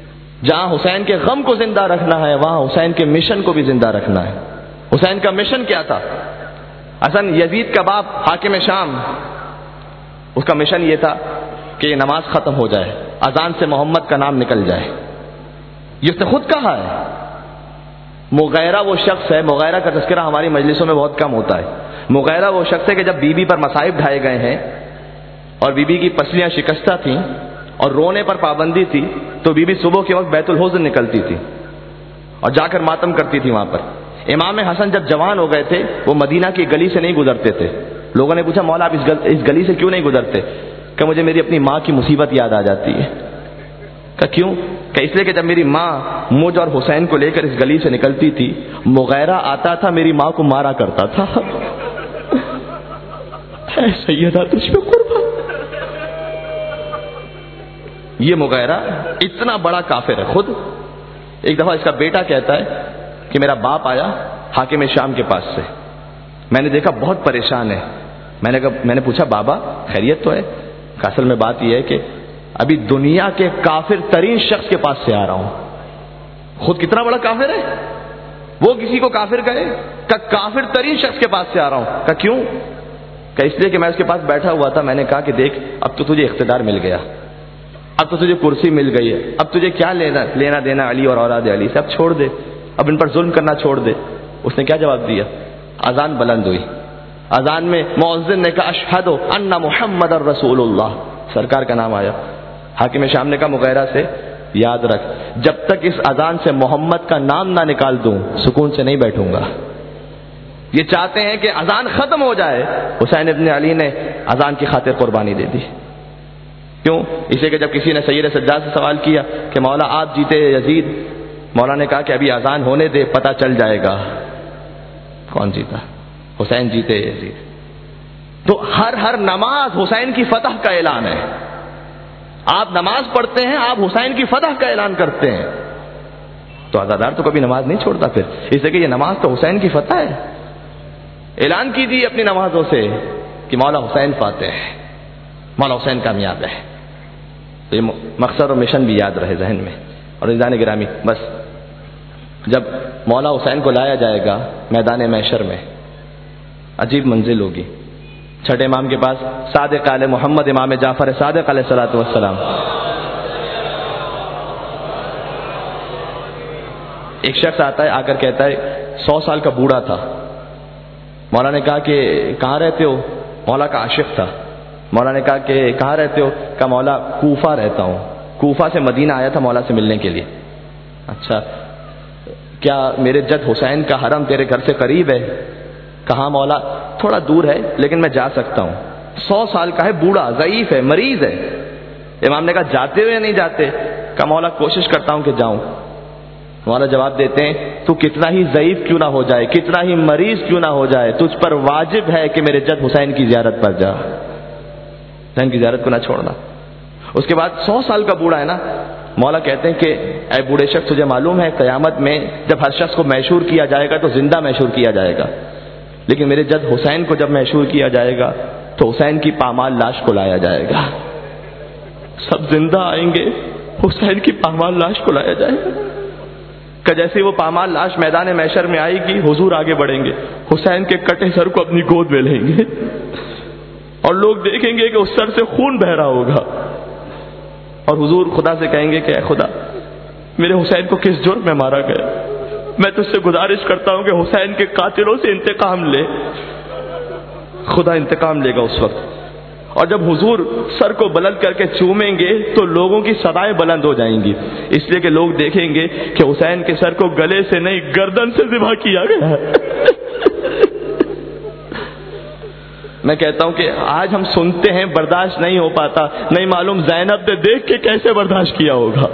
جہاں حسین کے غم کو زندہ رکھنا ہے وہاں حسین کے مشن کو بھی زندہ رکھنا ہے. حسین کا مشن کیا تھا؟ اصل یزید کا باپ حاکم شام، اس کا مشن یہ تھا کہ یہ نماز ختم ہو جائے، اذان سے محمد کا نام نکل جائے. یہ اس نے خود کہا ہے. مغیرہ وہ شخص ہے، مغیرہ کا تذکرہ ہماری مجلسوں میں بہت کم ہوتا ہے. مغیرہ وہ شخص ہے کہ جب بی بی پر مصائب ڈھائے گئے ہیں اور بی بی کی پسلیاں شکستہ تھیں اور رونے پر پابندی تھی، تو بی بی صبح کے وقت بیت الحزن نکلتی تھی اور جا کر ماتم کرتی تھی وہاں پر. امام حسن جب جوان ہو گئے تھے وہ مدینہ کی گلی سے نہیں گزرتے تھے. لوگوں نے پوچھا مولا آپ اس گلی سے کیوں نہیں گزرتے؟ کہ مجھے میری اپنی ماں کی مصیبت یاد آ جاتی ہے. کہ کیوں؟ کہ اس لیے کہ جب میری ماں مجھ اور حسین کو لے کر اس گلی سے نکلتی تھی، مغیرہ آتا تھا میری ماں کو مارا کرتا تھا. اے سیدہ تجھ پہ قربان. یہ مغیرہ اتنا بڑا کافر ہے خود. ایک دفعہ اس کا بیٹا کہتا ہے کہ میرا باپ آیا حاکم شام کے پاس سے، میں نے دیکھا بہت پریشان ہے. میں نے پوچھا بابا خیریت تو ہے؟ کہ اصل میں بات یہ ہے کہ ابھی دنیا کے کافر ترین شخص کے پاس سے آ رہا ہوں. خود کتنا بڑا کافر ہے وہ کسی کو کافر کہے؟ کہ کافر ترین شخص کے پاس سے آ رہا ہوں. کہ کیوں؟ کہ اس لیے کہ میں اس کے پاس بیٹھا ہوا تھا، میں نے کہا کہ دیکھ اب تو تجھے اقتدار مل گیا، اب تو تجھے کرسی مل گئی ہے، اب تجھے کیا لینا دینا علی اور اولاد علی سے، اب چھوڑ دے، اب ان پر ظلم کرنا چھوڑ دے. اس نے کیا جواب دیا؟ اذان بلند ہوئی. اذان میں مؤذن نے کہا اشہد ان محمد رسول اللہ، سرکار کا نام آیا. حاکم شام نے کہا مغیرہ سے یاد رکھ جب تک اس اذان سے محمد کا نام نہ نکال دوں سکون سے نہیں بیٹھوں گا. یہ چاہتے ہیں کہ اذان ختم ہو جائے. حسین ابن علی نے اذان کی خاطر قربانی دے دی. کیوں؟ اسے کہ جب کسی نے سید سجاد سے سوال کیا کہ مولا آپ جیتے یزید، مولا نے کہا کہ ابھی اذان ہونے دے پتہ چل جائے گا کون جیتا. حسین جیتے یزید. تو ہر نماز حسین کی فتح کا اعلان ہے. آپ نماز پڑھتے ہیں، آپ حسین کی فتح کا اعلان کرتے ہیں. تو عزادار تو کبھی نماز نہیں چھوڑتا پھر، اس لیے کہ یہ نماز تو حسین کی فتح ہے. اعلان کیجیے اپنی نمازوں سے کہ مولا حسین فاتح ہے، مولا حسین کامیاب ہے. تو یہ مقصد اور مشن بھی یاد رہے ذہن میں. اور عزیزان گرامی، بس جب مولا حسین کو لایا جائے گا میدان محشر میں عجیب منزل ہوگی. چھٹے امام کے پاس صادق آل محمد امام جعفر صادق علیہ الصلوۃ والسلام. ایک شخص آتا ہے، آ کر کہتا ہے 100 سال کا بوڑھا تھا. مولا نے کہا کہ کہاں رہتے ہو؟ مولا کا عاشق تھا. مولا نے کہا کہ کہاں رہتے ہو؟ کہا مولا کوفہ رہتا ہوں. کوفہ سے مدینہ آیا تھا مولا سے ملنے کے لیے. اچھا کیا میرے جد حسین کا حرم تیرے گھر سے قریب ہے؟ کہاں مولا تھوڑا دور ہے لیکن میں جا سکتا ہوں. 100 سال کا ہے، بوڑھا، ضعیف ہے، مریض ہے. امام نے کہا جاتے ہو یا نہیں جاتے؟ کہا مولا کوشش کرتا ہوں کہ جاؤں. مولا جواب دیتے ہیں تو کتنا ہی ضعیف کیوں نہ ہو جائے، کتنا ہی مریض کیوں نہ ہو جائے، تجھ پر واجب ہے کہ میرے جد حسین کی زیارت پر جا. حسین کی زیارت کو نہ چھوڑنا. اس کے بعد 100 سال کا بوڑھا ہے نا. مولا کہتے ہیں کہ اے بوڑھے شخص تجھے معلوم ہے قیامت میں جب ہر شخص کو محشور کیا جائے گا تو زندہ محشور کیا جائے گا، لیکن میرے جد حسین کو جب محشور کیا جائے گا تو حسین کی پامال لاش کو لایا جائے گا. سب زندہ آئیں گے، حسین کی پامال لاش کو لایا جائے گا. کہ جیسے وہ پامال لاش میدان محشر میں آئے گی حضور آگے بڑھیں گے، حسین کے کٹے سر کو اپنی گود میں لیں گے اور لوگ دیکھیں گے کہ اس سر سے خون بہ رہا ہوگا. اور حضور خدا سے کہیں گے کہ اے خدا میرے حسین کو کس جرم میں مارا گیا، میں تجھ سے گزارش کرتا ہوں کہ حسین کے قاتلوں سے انتقام لے. خدا انتقام لے گا اس وقت. اور جب حضور سر کو بلند کر کے چومیں گے تو لوگوں کی صدائیں بلند ہو جائیں گی، اس لیے کہ لوگ دیکھیں گے کہ حسین کے سر کو گلے سے نہیں گردن سے ذبح کیا گیا ہے. میں کہتا ہوں کہ آج ہم سنتے ہیں برداشت نہیں ہو پاتا، نہیں معلوم زینب نے دیکھ کے کیسے برداشت کیا ہوگا.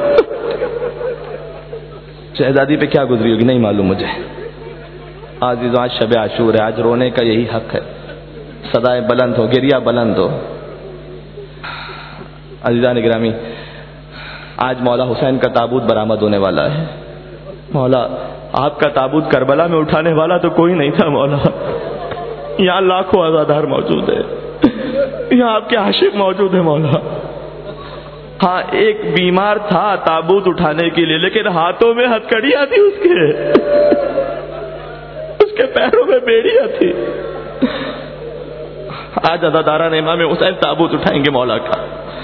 شہزادی پہ کیا گزری ہوگی نہیں معلوم مجھے. عزیزوں آج شب عاشور ہے، آج رونے کا یہی حق ہے. صدائے بلند ہو، گریہ بلند ہو. عزیزان گرامی، آج مولا حسین کا تابوت برآمد ہونے والا ہے. مولا آپ کا تابوت کربلا میں اٹھانے والا تو کوئی نہیں تھا. مولا یہاں لاکھوں عزادار موجود ہے، یہاں آپ کے عاشق موجود ہیں. مولا ہاں ایک بیمار تھا تابوت اٹھانے کے لیے، لیکن ہاتھوں میں ہتھکڑیاں تھی اس کے پیروں میں بیڑیاں تھی۔ آج عزاداران امام حسین تابوت اٹھائیں گے مولا کا۔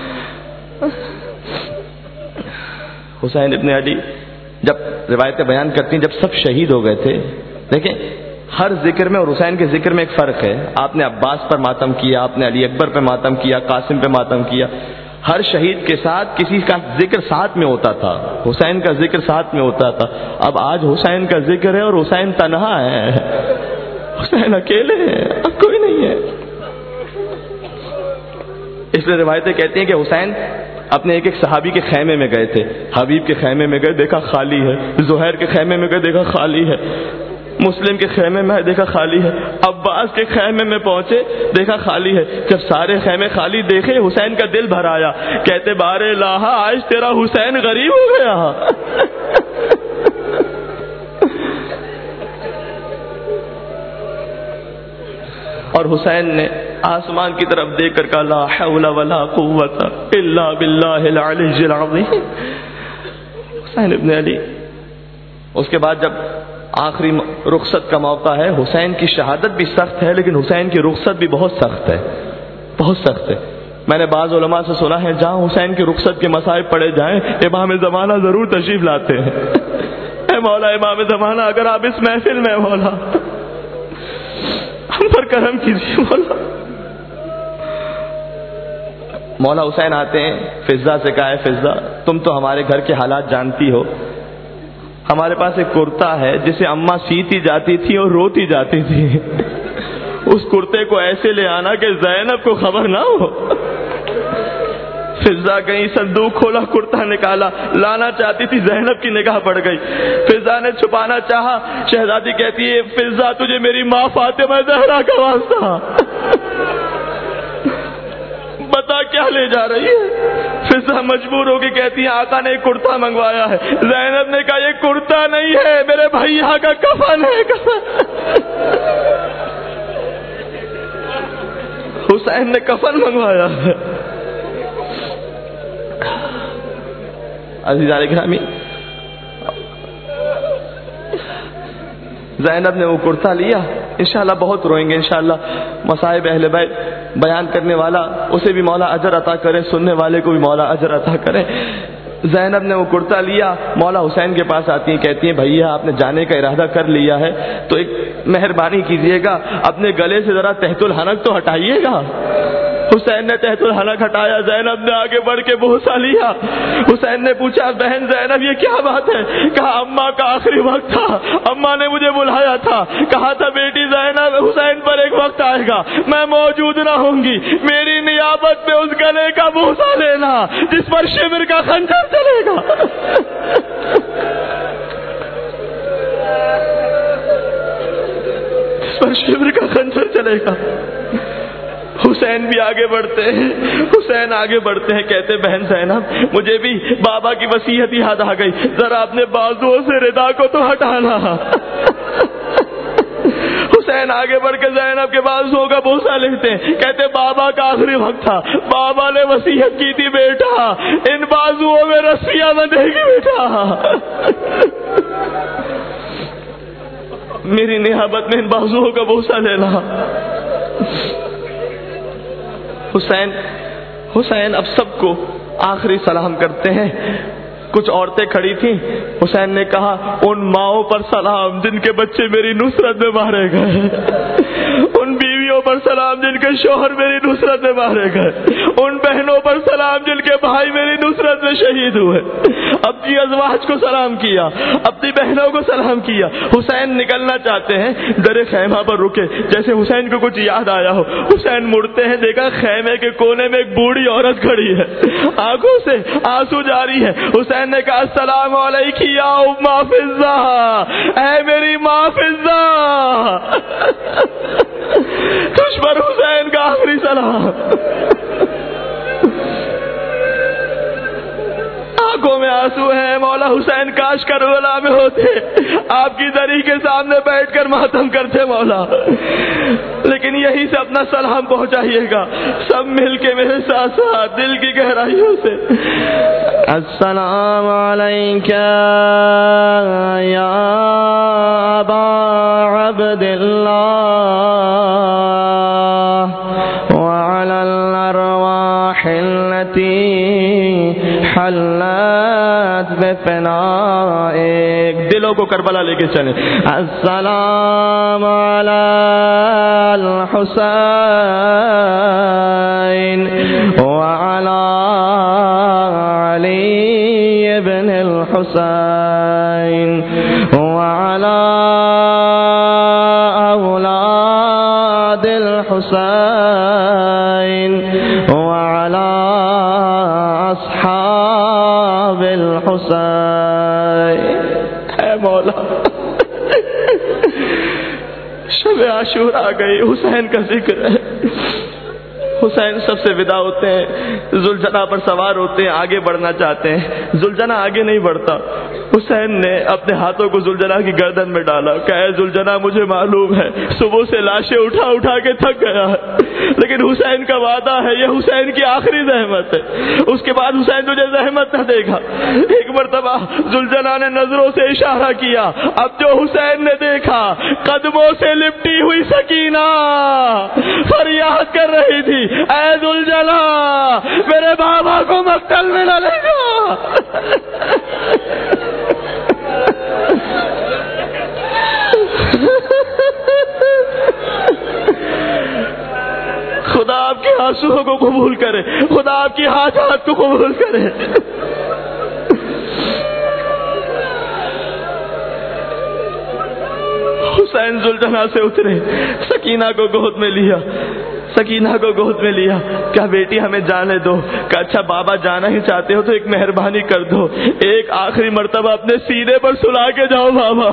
حسین ابن علی جب روایتیں بیان کرتی ہیں جب سب شہید ہو گئے تھے، دیکھیں ہر ذکر میں اور حسین کے ذکر میں ایک فرق ہے۔ آپ نے عباس پر ماتم کیا، آپ نے علی اکبر پہ ماتم کیا، قاسم پہ ماتم کیا، ہر شہید کے ساتھ کسی کا ذکر ساتھ میں ہوتا تھا، حسین کا ذکر ساتھ میں ہوتا تھا۔ اب آج حسین کا ذکر ہے اور حسین تنہا ہے، حسین اکیلے ہیں، اب کوئی نہیں ہے۔ اس لیے روایتیں کہتی ہیں کہ حسین اپنے ایک صحابی کے خیمے میں گئے تھے، حبیب کے خیمے میں گئے، دیکھا خالی ہے، زہیر کے خیمے میں گئے، دیکھا خالی ہے، مسلم کے خیمے میں دیکھا خالی ہے، عباس کے خیمے میں پہنچے دیکھا خالی ہے۔ جب سارے خیمے خالی دیکھے حسین کا دل بھر آیا، کہتے بار الہ آج تیرا حسین غریب ہو گیا۔ اور حسین نے آسمان کی طرف دیکھ کر کہا لا حول ولا قوت الا باللہ العلی العظیم۔ حسین ابن علی۔ اس کے بعد جب آخری رخصت کا موقع ہے، حسین کی شہادت بھی سخت ہے لیکن حسین کی رخصت بھی بہت سخت ہے، بہت سخت ہے۔ میں نے بعض علماء سے سنا ہے جہاں حسین کی رخصت کے مصائب پڑے جائیں امام زمانہ ضرور تشریف لاتے ہیں۔ اے مولا امام زمانہ اگر آپ اس محفل میں مولا ہم پر کرم کیجیے مولا۔ مولا حسین آتے ہیں، فضا سے کہا ہے فضا تم تو ہمارے گھر کے حالات جانتی ہو، ہمارے پاس ایک کرتا ہے جسے اماں سیتی جاتی تھی اور روتی جاتی تھی، اس کرتے کو ایسے لے آنا کہ زینب کو خبر نہ ہو۔ فضا گئی، صندوق کھولا، کرتا نکالا، لانا چاہتی تھی، زینب کی نگاہ پڑ گئی، فضا نے چھپانا چاہا، شہزادی کہتی ہے فضا تجھے میری ماں فاطمہ زہرا کا واسطہ بتا کیا لے جا رہی ہے۔ فضا مجبور ہو کے کہتی ہے آقا نے ایک کرتا منگوایا ہے۔ زینب نے کہا یہ کرتا نہیں ہے میرے بھائیا کا کفن ہے۔ حسین نے کفن منگوایا ہے۔ عزیزان گرامی زینب نے وہ کرتا لیا، انشاءاللہ بہت روئیں گے انشاءاللہ، مصائب اہل بیت بیان کرنے والا اسے بھی مولا اجر عطا کرے، سننے والے کو بھی مولا اجر عطا کرے۔ زینب نے وہ کرتا لیا، مولا حسین کے پاس آتی ہیں، کہتی ہیں بھیا آپ نے جانے کا ارادہ کر لیا ہے تو ایک مہربانی کیجئے گا اپنے گلے سے ذرا تحت الحنک تو ہٹائیے گا۔ حسین نے تحت الحنک ہٹایا، زینب نے آگے بڑھ کے بوسہ لیا۔ حسین نے پوچھا بہن زینب یہ کیا بات ہے؟ کہا اماں کا آخری وقت تھا، اماں نے مجھے بلایا تھا، کہا تھا بیٹی زینب حسین پر ایک وقت آئے گا میں موجود نہ ہوں گی، میری نیابت میں اس گلے کا بوسہ لینا جس پر شمر کا خنجر چلے گا۔ جس پر شمر کا خنجر چلے گا۔ حسین بھی آگے بڑھتے ہیں، حسین آگے بڑھتے ہیں، کہتے بہن زینب مجھے بھی بابا کی وصیت یاد آ گئی، ذرا اپنے بازوؤں سے ردا کو تو ہٹانا۔ حسین آگے بڑھ کے زینب کے بازوؤں کا بوسہ لیتے ہیں، کہتے بابا کا آخری وقت تھا، بابا نے وصیت کی تھی بیٹا ان بازوؤں میں رسیاں بندھے گی بیٹا، میری نیابت میں ان بازوؤں کا بوسہ لینا۔ حسین اب سب کو آخری سلام کرتے ہیں۔ کچھ عورتیں کھڑی تھیں، حسین نے کہا ان ماؤں پر سلام جن کے بچے میری نصرت میں مارے گئے، ان بیویوں پر سلام جن کے شوہر میری نصرت میں مارے گئے، ان بہنوں پر سلام جن کے بھائی میری نصرت میں شہید ہوئے۔ اپنی ازواج کو سلام کیا، اپنی بہنوں کو سلام کیا۔ حسین نکلنا چاہتے ہیں، در خیمہ پر رکے، جیسے حسین کو کچھ یاد آیا ہو، حسین مڑتے ہیں، دیکھا خیمے کے کونے میں ایک بوڑھی عورت کھڑی ہے، آنکھوں سے آنسو جاری ہے۔ حسین نے کہا السلام علیکی یا ام فضہ، اے میری ماں فضہ، تجھ پر حسین کا آخری سلام۔ آنکھوں میں آنسو ہیں مولا حسین کاش کربلا میں ہوتے، آپ کی دری کے سامنے بیٹھ کر ماتم کرتے مولا، لیکن یہیں سے اپنا سلام پہنچائیے گا سب مل کے میرے ساتھ ساتھ دل کی گہرائیوں سے۔ السلام علیکہ یا ابا عبداللہ وعلی الارواح التي حلت بفنائک، دلوں کو کربلا لے کے چلیں۔ السلام علی الحسین وعلی علی ابن الحسین وعلی اولاد الحسین وعلی اصحاب الحسین۔ اے مولا شب عاشور آ گئی، حسین کا ذکر ہے، حسین سب سے ودا ہوتے ہیں، ذوالجناح پر سوار ہوتے ہیں، آگے بڑھنا چاہتے ہیں، ذوالجناح آگے نہیں بڑھتا، حسین نے اپنے ہاتھوں کو ذوالجناح کی گردن میں ڈالا، کہا اے ذوالجناح مجھے معلوم ہے صبح سے لاشیں اٹھا اٹھا کے تھک گیا ہے، لیکن حسین کا وعدہ ہے یہ حسین کی آخری زحمت ہے، اس کے بعد حسین تجھے زحمت نہ دے گا۔ ایک مرتبہ ذوالجناح نے نظروں سے اشارہ کیا، اب جو حسین نے دیکھا قدموں سے لپٹی ہوئی سکینہ فریاد کر رہی تھی، اے ذوالجلال میرے بابا کو مقتل میں نہ لے جا۔ خدا آپ کے آنسوؤں کو قبول کرے، خدا آپ کی حاجات کو قبول کرے۔ حسین ذوالجناح سے اترے، سکینہ کو گود میں لیا، سکینہ کو گود میں لیا، کہا بیٹی ہمیں جانے دو، کہا اچھا بابا جانا ہی چاہتے ہو تو ایک مہربانی کر دو، ایک آخری مرتبہ اپنے سینے پر سلا کے جاؤ بابا۔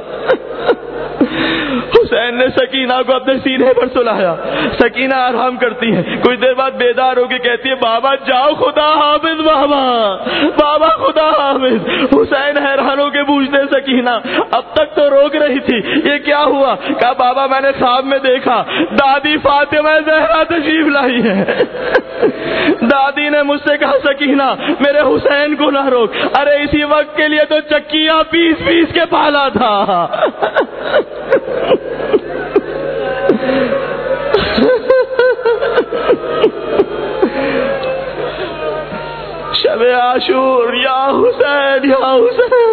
حسین نے سکینہ کو اپنے سینے پر سلایا، سکینہ آرام کرتی ہے، کچھ دیر بعد بیدار ہو کے کہتی ہے بابا جاؤ خدا حافظ بابا، بابا خدا حافظ۔ حسین حیران ہو کے پوچھتے سکینہ اب تک تو روک رہی تھی یہ کیا ہوا؟ کہا بابا میں نے خواب میں دیکھا دادی فاطمہ زہرا تشریف لائی ہے۔ دادی نے مجھ سے کہا سکینہ میرے حسین کو نہ روک، ارے اسی وقت کے لیے تو چکیاں پیس پیس کے پالا تھا۔ شب عاشور یا حسین یا حسین،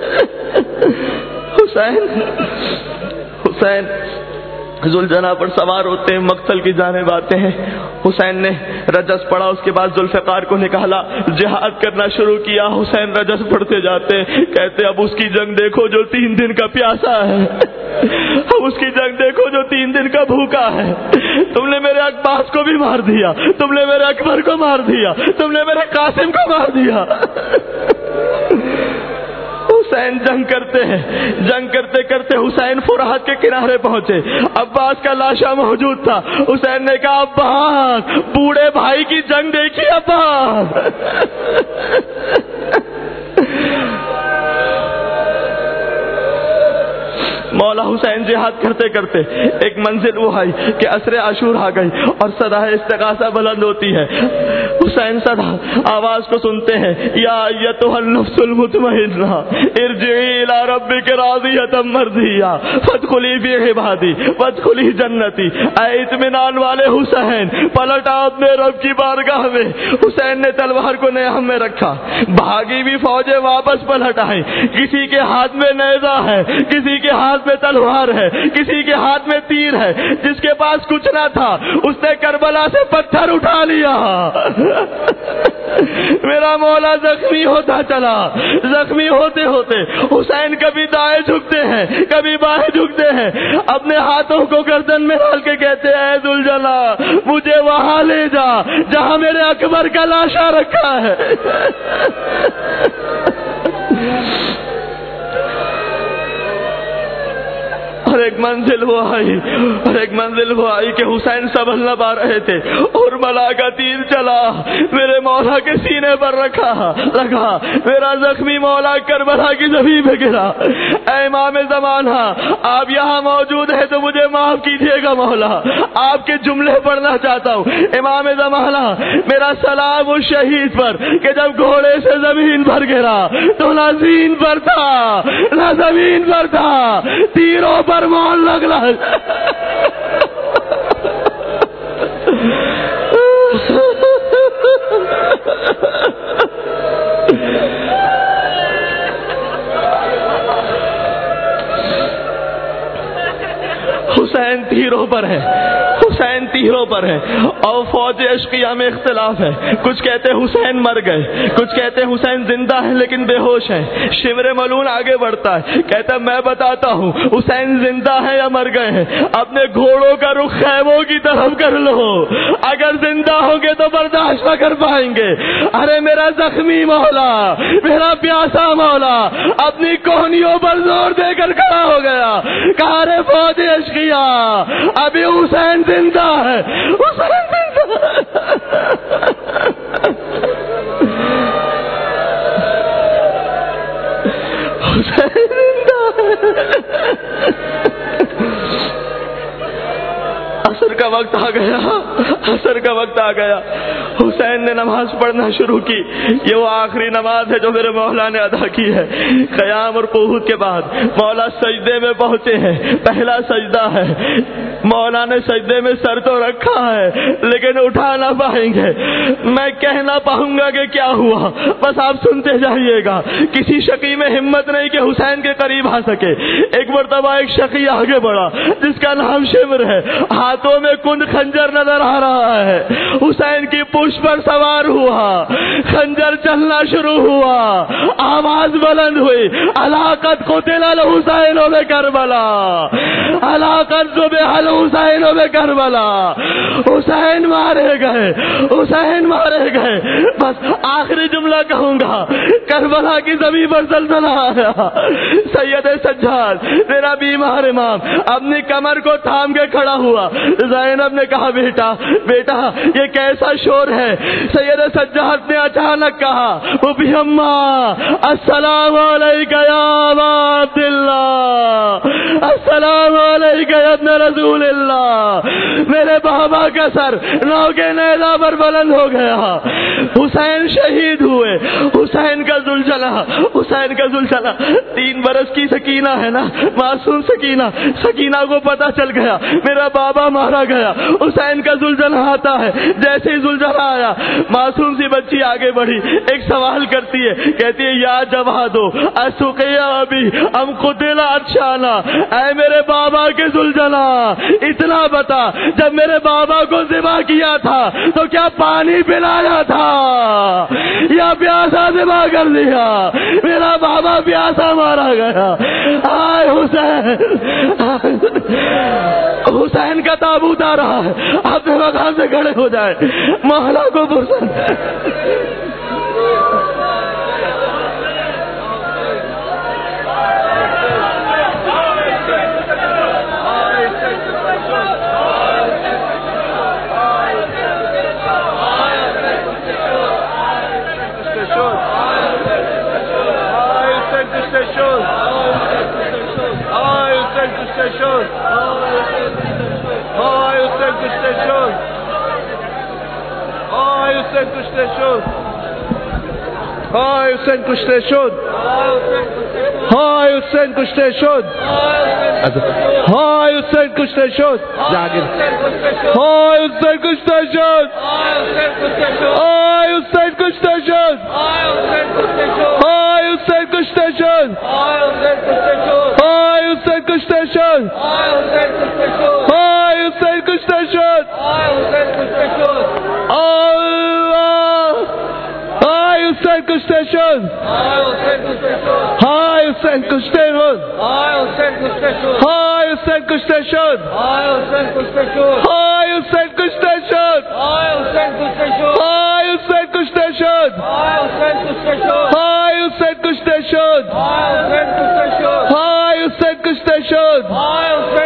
حسین حسین ذوالجناح پر سوار ہوتے ہیں، مقتل کی جانب آتے ہیں۔ حسین نے رجس پڑھا، اس کے بعد ذوالفقار کو نکالا، جہاد کرنا شروع کیا۔ حسین رجس پڑھتے جاتے ہیں، کہتے اب اس کی جنگ دیکھو جو 3 دن کا پیاسا ہے، اب اس کی جنگ دیکھو جو 3 دن کا بھوکا ہے۔ تم نے میرے عباس کو بھی مار دیا، تم نے میرے اکبر کو مار دیا، تم نے میرے قاسم کو مار دیا۔ حسین جنگ کرتے ہیں، جنگ کرتے کرتے حسین فرات کے کنارے پہنچے، عباس کا لاشا موجود تھا۔ حسین نے کہا عباس بوڑھے بھائی کی جنگ دیکھی عباس۔ مولا حسین جہاد کرتے کرتے ایک منزل وہ آئی کہ عصر عاشور آ گئی اور صدا استغاثہ بلند ہوتی ہے۔ حسین صدا آواز کو سنتے ہیں، یا ایتھا النفس المطمئنہ ارجعی الی ربک راضیۃ مرضیہ فادخلی فی عبادی وادخلی جنتی۔ اے اطمینان والے حسین پلٹ آؤ اپنے رب کی بارگاہ میں۔ حسین نے تلوار کو نیام میں رکھا، بھاگی بھی فوجیں واپس پلٹ آئیں، کسی کے ہاتھ میں نیزہ ہے، کسی کے ہاتھ میں تلوار ہے، کسی کے ہاتھ میں تیر ہے، جس کے پاس کچھ نہ تھا اس نے کربلا سے پتھر اٹھا لیا۔ میرا مولا زخمی ہوتا چلا، زخمی ہوتے ہوتے حسین کبھی دائیں جھکتے ہیں کبھی بائیں جھکتے ہیں، اپنے ہاتھوں کو گردن میں ڈال کے کہتے ہیں اے ذوالجلال مجھے وہاں لے جا جہاں میرے اکبر کا لاشا رکھا ہے۔ اور ایک منزل وہ آئی کہ حسین سنبھل نہ پا رہے تھے اور ملا کا تیر چلا میرے مولا کے سینے پر لگا، میرا زخمی مولا کربلا کی زمین پہ گرا۔ اے امام زمانہ آپ یہاں موجود ہیں تو مجھے معاف کیجیے گا مولا، آپ کے جملے پڑھنا چاہتا ہوں۔ امام زمانہ میرا سلام اس شہید پر کہ جب گھوڑے سے زمین پر گرا تو نہ زین پر تھا نہ زمین پر تھا، تیروں پر مول لگا۔ حسین تیروں پر ہے، حسین تیروں پر ہے، اور فوج اشقیاء میں اختلاف ہے، کچھ کہتے حسین مر گئے، کچھ کہتے حسین زندہ ہے لیکن بے ہوش ہے۔ شمر ملون آگے بڑھتا ہے، کہتا میں بتاتا ہوں حسین زندہ ہے یا مر گئے ہیں، اپنے گھوڑوں کا رخ خیموں کی طرف کر لو، اگر زندہ ہوں گے تو برداشت نہ کر پائیں گے۔ ارے میرا زخمی مولا، میرا پیاسا مولا اپنی کوہنیوں پر زور دے کر کھڑا ہو گیا، کہا رے فوج اشقیاء ابھی حسین زندہ ہے، حسین زندہ حسین زندہ عصر کا وقت آ گیا، عصر کا وقت آ گیا، حسین نے نماز پڑھنا شروع کی۔ یہ وہ آخری نماز ہے جو میرے مولا نے ادا کی ہے۔ قیام اور قعود کے بعد مولا سجدے میں پہنچے ہیں، پہلا سجدہ ہے، مولا نے سجدے میں سر تو رکھا ہے لیکن اٹھا نہ پائیں گے، میں کہہ نہ پاؤں گا کہ کیا ہوا، بس آپ سنتے جائیے گا۔ کسی شقی میں ہمت نہیں کہ حسین کے قریب آ سکے۔ ایک مرتبہ ایک شقی آگے بڑھا جس کا نام شمر ہے، ہاتھوں میں کند خنجر نظر آ رہا ہے، حسین کی پشت پر سوار ہوا، خنجر چلنا شروع ہوا، آواز بلند ہوئی، علاقت قتل الحسین بکربلا، علاقت ذبح الحسین بکربلا، حسین مارے گئے، حسین مارے گئے۔ بس آخری جملہ کہوں گا، کربلا کی زمین پر زلزلہ آیا، سید سجاد میرا بیمار امام اپنی کمر کو تھام کے کھڑا ہوا۔ زینب نے کہا بیٹا بیٹا یہ کیسا شور ہے؟ سید سجاد نے اچانک کہا وہ بھی اماں السلام علیکہ یا ابا عبداللہ، السلام علیکہ یا ابن رسول اللہ۔ میرے بابا کا سر نو کے نیزہ پر بلند ہو گیا، حسین شہید ہوئے، حسین کا زلزلہ، حسین کا زلزلہ۔ 3 برس کی سکینہ ہے نا، معصوم سکینہ، سکینہ کو پتا چل گیا میرا بابا مارا گیا، حسین کا زلزلہ آتا ہے۔ جیسے ہی زلزلہ آیا معصوم سی بچی آگے بڑھی، ایک سوال کرتی ہے، کہتی ہے یا جوادو اسقیا ابھی ام قتل اچھانا، اے میرے بابا کے زلزلہ اتنا بتا، جب میرے بابا کو ذبح کیا تھا تو کیا پانی پلایا تھا یا پیاسا ذبح کر دیا؟ میرا بابا پیاسا مارا گیا۔ آئے حسین، حسین کا تابوت آ رہا ہے، آپ مقام سے کھڑے ہو جائے، مولا کو پسند های حسین کشته شد، های حسین کشته شد، های حسین کشته شد، های حسین کشته شد، های حسین کشته شد، های حسین کشته شد، های حسین کشته شد، های حسین کشته شد، حسین کشته شد، های حسین کشته شد، های حسین کشته شد، های حسین کشته شد، های حسین کشته شد، های حسین کشته شد، های حسین کشته شد، های حسین کشته شد، های حسین